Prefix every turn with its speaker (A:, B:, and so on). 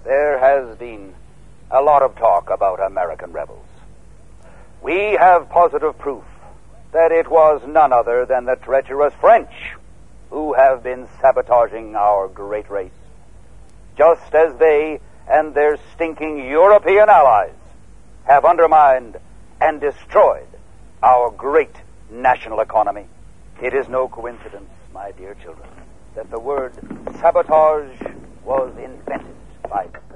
A: There has been a lot of talk about American rebels. We have positive proof that it was none other than the treacherous French who have been sabotaging our great race, just as they and their stinking European allies have undermined and destroyed our great national economy. It is no coincidence, my dear children, that the word sabotage was invented by them.